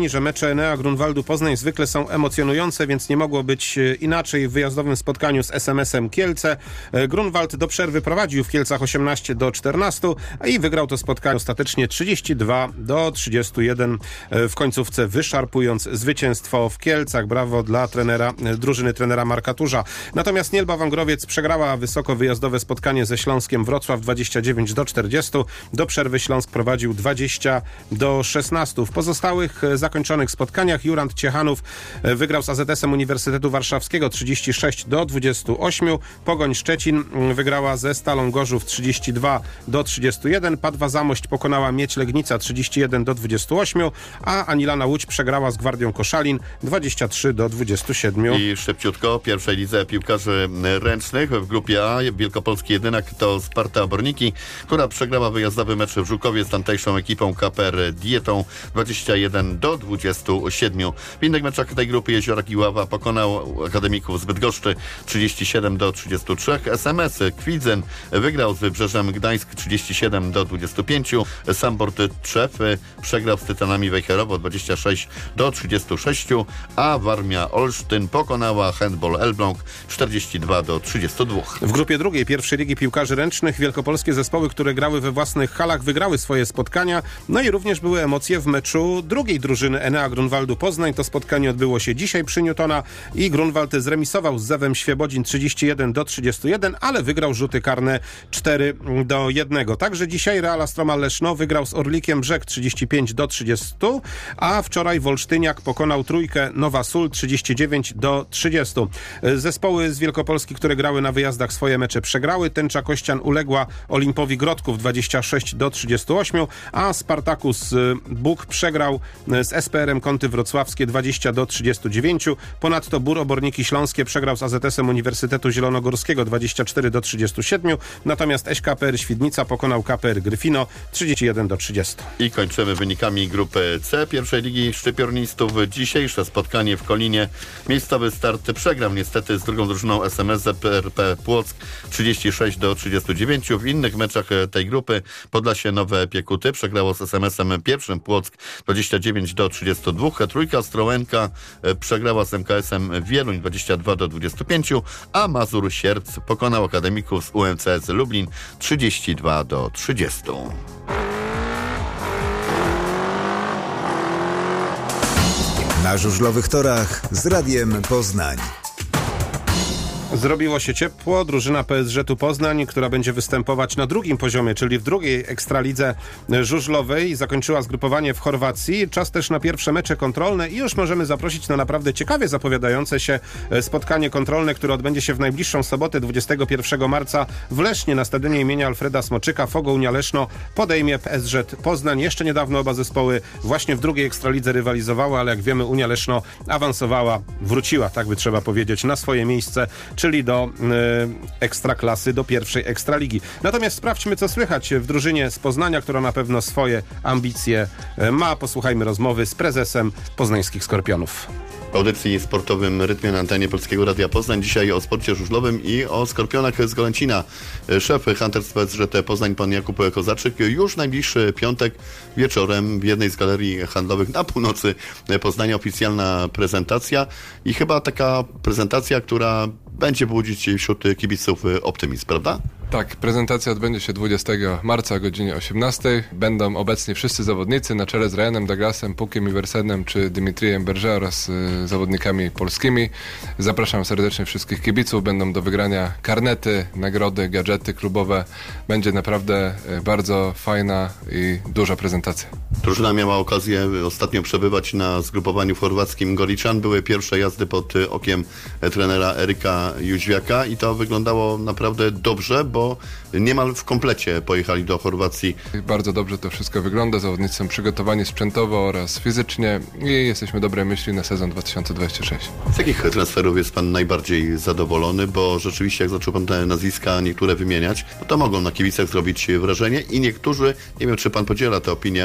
przekonani, że mecze Enea Grunwaldu Poznań zwykle są emocjonujące, więc nie mogło być inaczej w wyjazdowym spotkaniu z S M S-em Kielce. Grunwald do przerwy prowadził w Kielcach osiemnaście do czternastu i wygrał to spotkanie ostatecznie trzydzieści dwa do trzydziestu jeden, w końcówce wyszarpując zwycięstwo w Kielcach. Brawo dla trenera, drużyny trenera Marka Turza. Natomiast Nielba Wągrowiec przegrała wysoko wyjazdowe spotkanie ze Śląskiem Wrocław dwadzieścia dziewięć do czterdziestu. Do przerwy Śląsk prowadził dwadzieścia do szesnastu. W pozostałych zakończonych spotkaniach Jurand Ciechanów wygrał z A Z S-em Uniwersytetu Warszawskiego trzydzieści sześć do dwudziestu ośmiu. Pogoń Szczecin wygrała ze Stalą Gorzów trzydzieści dwa do trzydziestu jeden. Padwa Zamość pokonała Miedź Legnica trzydzieści jeden do dwudziestu ośmiu, a Anilana Łódź przegrała z Gwardią Koszalin dwadzieścia trzy do dwudziestu siedmiu. I szybciutko, pierwszej lidze piłkarzy ręcznych w grupie A Wielkopolski jedynak to Sparta Oborniki, która przegrała wyjazdowy mecz w Żukowie z tamtejszą ekipą K P R Dietą dwadzieścia jeden do dwudziestu siedmiu. W innych meczach tej grupy Jeziorak Iława pokonał Akademików z Bydgoszczy trzydzieści siedem do trzydziestu trzech. S M S Kwidzyn wygrał z Wybrzeżem Gdańsk trzydzieści siedem do dwudziestu pięciu. Sambort Trzew przegrał z Tytanami Wejherowo dwadzieścia sześć do trzydziestu sześciu, a Warmia Olsztyn pokonała Handball Elbląg czterdzieści dwa do trzydziestu dwóch. W grupie drugiej pierwszej ligi piłkarzy ręcznych wielkopolskie zespoły, które grały we własnych halach, wygrały swoje spotkania. No i również były emocje w meczu drugiej drużyny Enea Grunwaldu Poznań. To spotkanie odbyło się dzisiaj przy Newtona i Grunwald zremisował z Zewem Świebodzin trzydzieści jeden do trzydziestu jeden, ale wygrał rzuty karne cztery do jednego. Także dzisiaj Real Astroma Leszno wygrał z Orlikiem Brzeg trzydzieści pięć do trzydziestu, a wczoraj Wolsztyniak pokonał trójkę Nowa Sól trzydzieści dziewięć do trzydziestu. Zespoły z Wielkopolski, które grały na wyjazdach, swoje mecze przegrały. Tęcza Kościan uległa Olimpowi Grodków dwadzieścia sześć do trzydziestu ośmiu, a Spartakus Bóg przegrał z S P R-em Kąty Wrocławskie dwadzieścia do trzydziestu dziewięciu. Ponadto Bór Oborniki Śląskie przegrał z A Z S-em Uniwersytetu Zielonogórskiego dwadzieścia cztery do trzydziestu siedmiu. Natomiast S K P R Świdnica pokonał K P R Gryfino trzydzieści jeden do trzydziestu. I kończymy wynikami grupy C pierwszej ligi szczypiornistów. Dzisiejsze spotkanie w Kolinie. Miejscowy start przegrał niestety z drugą drużyną S M S Z P R P Płock trzydzieści sześć do trzydziestu dziewięciu. W innych meczach tej grupy Podlasie Nowe Piekuty przegrało z S M S-em pierwszym Płock dwadzieścia dziewięć do trzydziestu dwóch. Trójka Ostrołęka przegrała z M K S-em Wieluń dwadzieścia dwa do dwudziestu pięciu, a Mazur Sierpc pokonał Akademików z U M C S Lublin trzydzieści dwa do trzydziestu. Na żużlowych torach z Radiem Poznań. Zrobiło się ciepło. Drużyna P S Ż-u Poznań, która będzie występować na drugim poziomie, czyli w drugiej ekstralidze żużlowej, zakończyła zgrupowanie w Chorwacji. Czas też na pierwsze mecze kontrolne i już możemy zaprosić na naprawdę ciekawie zapowiadające się spotkanie kontrolne, które odbędzie się w najbliższą sobotę dwudziestego pierwszego marca w Lesznie na stadionie imienia Alfreda Smoczyka. Fogounia Leszno podejmie P S Ż Poznań. Jeszcze niedawno oba zespoły właśnie w drugiej ekstralidze rywalizowały, ale jak wiemy, Unia Leszno awansowała, wróciła, tak by trzeba powiedzieć, na swoje miejsce, czyli do y, ekstraklasy, do pierwszej ekstraligi. Natomiast sprawdźmy, co słychać w drużynie z Poznania, która na pewno swoje ambicje ma. Posłuchajmy rozmowy z prezesem poznańskich Skorpionów. W audycji Sportowym Rytmie na antenie Polskiego Radia Poznań. Dzisiaj o sporcie żużlowym i o Skorpionach z Golęcina. Szef Hunters P S Ż Poznań, pan Jakub Kozaczyk, już najbliższy piątek wieczorem w jednej z galerii handlowych na północy Poznania oficjalna prezentacja i chyba taka prezentacja, która będzie budzić wśród kibiców optymizm, prawda? Tak, prezentacja odbędzie się dwudziestego marca o godzinie osiemnastej. Będą obecni wszyscy zawodnicy na czele z Ryanem Douglasem, Pukiem Iversenem czy Dimitrijem Berger oraz y, zawodnikami polskimi. Zapraszam serdecznie wszystkich kibiców. Będą do wygrania karnety, nagrody, gadżety klubowe. Będzie naprawdę y, bardzo fajna i duża prezentacja. Drużyna miała okazję ostatnio przebywać na zgrupowaniu w chorwackim Goliczan. Były pierwsze jazdy pod okiem trenera Eryka Jóźwiaka i to wyglądało naprawdę dobrze, bo niemal w komplecie pojechali do Chorwacji. Bardzo dobrze to wszystko wygląda. Zawodnicy są przygotowani sprzętowo oraz fizycznie i jesteśmy dobrej myśli na sezon dwa tysiące dwudziesty szósty. Z jakich transferów jest pan najbardziej zadowolony? Bo rzeczywiście jak zaczął pan te nazwiska niektóre wymieniać, no to mogą na kibicach zrobić wrażenie i niektórzy, nie wiem czy pan podziela tę opinię, mówią,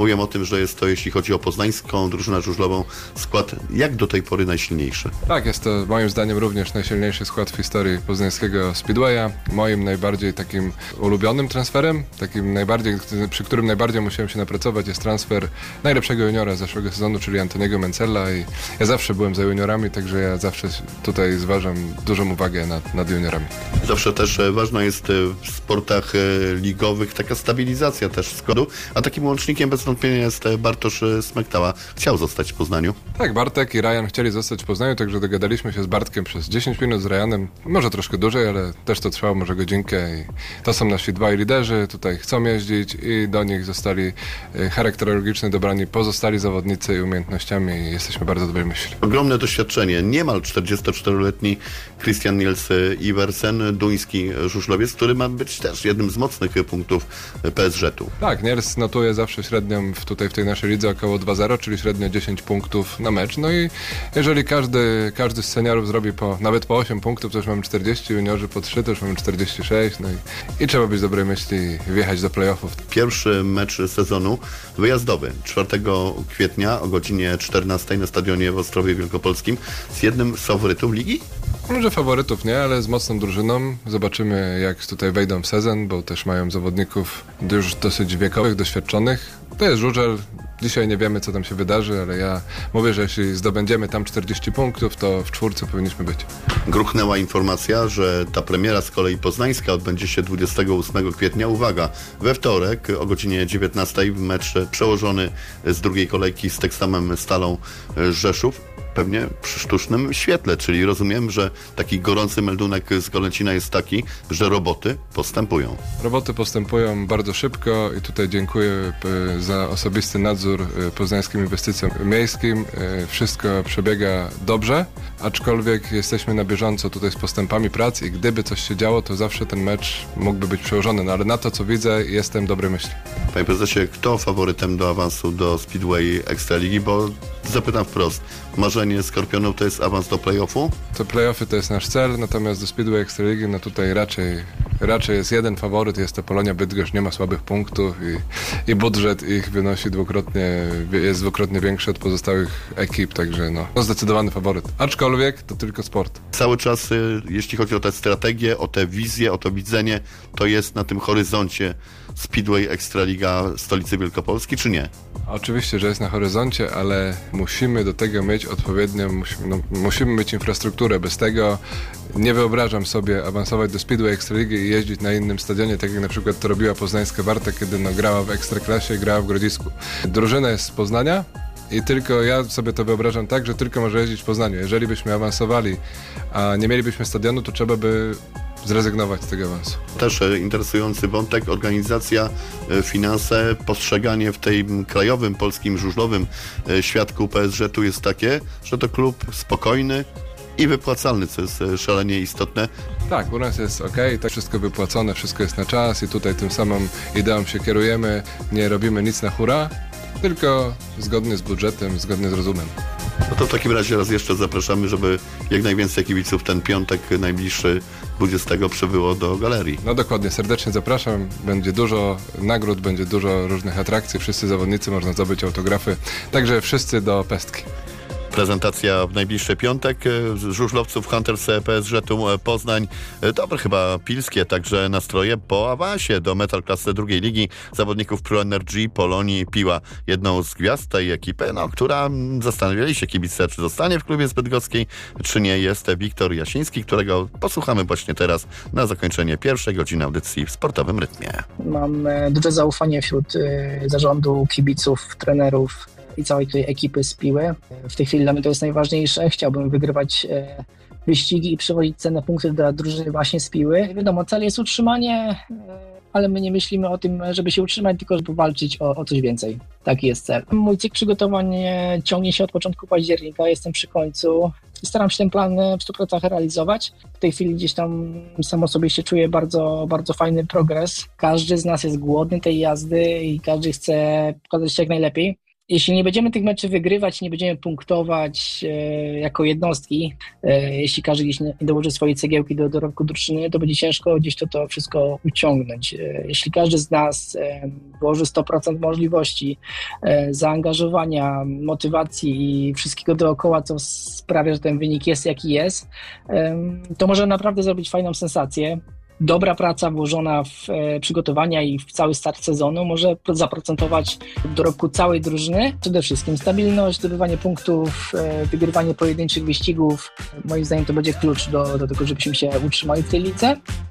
Mówią o tym, że jest to, jeśli chodzi o poznańską drużynę żużlową, skład jak do tej pory najsilniejszy. Tak, jest to moim zdaniem również najsilniejszy skład w historii poznańskiego Speedwaya. Moim najbardziej takim ulubionym transferem, takim najbardziej, przy którym najbardziej musiałem się napracować, jest transfer najlepszego juniora zeszłego sezonu, czyli Antoniego Mencella, i ja zawsze byłem za juniorami, także ja zawsze tutaj zważam dużą uwagę nad, nad juniorami. Zawsze też ważna jest w sportach ligowych taka stabilizacja też składu, a takim łącznikiem bez wątpienia jest Bartosz Smektała. Chciał zostać w Poznaniu. Tak, Bartek i Ryan chcieli zostać w Poznaniu, także dogadaliśmy się z Bartkiem przez dziesięć minut, z Ryanem może troszkę dłużej, ale też to trwało może godzinkę i to są nasi dwaj liderzy, tutaj chcą jeździć i do nich zostali charakterologicznie dobrani pozostali zawodnicy i umiejętnościami i jesteśmy bardzo dobrej myśli. Ogromne doświadczenie, niemal czterdziestoczteroletni Christian Niels Iversen, duński żużlowiec, który ma być też jednym z mocnych punktów P S Z-u. Tak, Niels notuje zawsze średnią w, tutaj w tej naszej lidze około dwa zero, czyli średnio dziesięć punktów na mecz. No i jeżeli każdy, każdy z seniorów zrobi po, nawet po osiem punktów, to już mamy czterdzieści, juniorzy po trzy, to już mamy czterdzieści sześć. No i, i trzeba być dobrej myśli i wjechać do playoffów. Pierwszy mecz sezonu wyjazdowy czwartego kwietnia o godzinie czternastej na stadionie w Ostrowie Wielkopolskim z jednym z faworytów ligi? Może faworytów nie, ale z mocną drużyną. Zobaczymy, jak tutaj wejdą w sezon, bo też mają zawodników już dosyć wiekowych, doświadczonych. To jest żużel. Dzisiaj nie wiemy, co tam się wydarzy, ale ja mówię, że jeśli zdobędziemy tam czterdzieści punktów, to w czwórce powinniśmy być. Gruchnęła informacja, że ta premiera z kolei poznańska odbędzie się dwudziestego ósmego kwietnia. Uwaga, we wtorek o godzinie dziewiętnastej mecz przełożony z drugiej kolejki z Tekstamem Stalą Rzeszów. Pewnie przy sztucznym świetle, czyli rozumiem, że taki gorący meldunek z Golęcina jest taki, że roboty postępują. Roboty postępują bardzo szybko i tutaj dziękuję za osobisty nadzór Poznańskim Inwestycjom Miejskim. Wszystko przebiega dobrze, aczkolwiek jesteśmy na bieżąco tutaj z postępami prac i gdyby coś się działo, to zawsze ten mecz mógłby być przełożony, no ale na to, co widzę, jestem dobrej myśli. Panie prezesie, kto faworytem do awansu do Speedway Ekstraligi? Bo zapytam wprost, marzenie Skorpionów to jest awans do play-offu? To play-offy to jest nasz cel, natomiast do Speedway Ekstraligi no tutaj raczej, raczej jest jeden faworyt, jest to Polonia Bydgoszcz, nie ma słabych punktów i, i budżet ich wynosi dwukrotnie, jest dwukrotnie większy od pozostałych ekip, także no, no zdecydowany faworyt. Aczkolwiek to tylko sport. Cały czas, jeśli chodzi o tę strategię, o tę wizję, o to widzenie, to jest na tym horyzoncie Speedway Ekstraliga stolicy Wielkopolski, czy nie? Oczywiście, że jest na horyzoncie, ale musimy do tego mieć odpowiednią, musimy, no, musimy mieć infrastrukturę. Bez tego nie wyobrażam sobie awansować do Speedway Ekstraligi i jeździć na innym stadionie, tak jak na przykład to robiła poznańska Warta, kiedy no, grała w Ekstraklasie i grała w Grodzisku. Drużyna jest z Poznania i tylko ja sobie to wyobrażam tak, że tylko może jeździć w Poznaniu. Jeżeli byśmy awansowali, a nie mielibyśmy stadionu, to trzeba by zrezygnować z tego awansu. Też interesujący wątek, organizacja, finanse, postrzeganie w tym krajowym, polskim, żużlowym świadku P S Z-u jest takie, że to klub spokojny i wypłacalny, co jest szalenie istotne. Tak, u nas jest ok, tak wszystko wypłacone, wszystko jest na czas i tutaj tym samym ideą się kierujemy, nie robimy nic na hura, tylko zgodnie z budżetem, zgodnie z rozumem. No to w takim razie raz jeszcze zapraszamy, żeby jak najwięcej kibiców ten piątek najbliższy dwudziestego przybyło do galerii. No dokładnie, serdecznie zapraszam. Będzie dużo nagród, będzie dużo różnych atrakcji. Wszyscy zawodnicy, można zdobyć autografy. Także wszyscy do pestki. Prezentacja w najbliższy piątek żużlowców Hunters P S Z-u Poznań. Dobre chyba pilskie także nastroje po awansie do Metal Klasy drugiej ligi zawodników Pro Energy Polonii Piła. Jedną z gwiazd tej ekipy, no, która zastanawiali się kibice, czy zostanie w klubie Bydgoskiej, czy nie, jest Wiktor Jasiński, którego posłuchamy właśnie teraz na zakończenie pierwszej godziny audycji w Sportowym Rytmie. Mam duże zaufanie wśród y, zarządu, kibiców, trenerów i całej tej ekipy z Piły. W tej chwili dla mnie to jest najważniejsze. Chciałbym wygrywać e, wyścigi i przywozić cenne punkty dla drużyny właśnie z Piły. Wiadomo, cel jest utrzymanie, e, ale my nie myślimy o tym, żeby się utrzymać, tylko żeby walczyć o, o coś więcej. Taki jest cel. Mój cykl przygotowań ciągnie się od początku października, jestem przy końcu. Staram się ten plan w stu procentach realizować. W tej chwili gdzieś tam sam osobiście czuję bardzo, bardzo fajny progres. Każdy z nas jest głodny tej jazdy i każdy chce pokazać się jak najlepiej. Jeśli nie będziemy tych meczy wygrywać, nie będziemy punktować e, jako jednostki, e, jeśli każdy gdzieś nie dołoży swojej cegiełki do dorobku drużyny, to będzie ciężko gdzieś to, to wszystko uciągnąć. E, jeśli każdy z nas e, włoży sto procent możliwości, e, zaangażowania, motywacji i wszystkiego dookoła, co sprawia, że ten wynik jest jaki jest, e, to może naprawdę zrobić fajną sensację. Dobra praca włożona w e, przygotowania i w cały start sezonu może zaprocentować w dorobku całej drużyny. Przede wszystkim stabilność, zdobywanie punktów, e, wygrywanie pojedynczych wyścigów. Moim zdaniem to będzie klucz do, do tego, żebyśmy się utrzymali w tej lidze.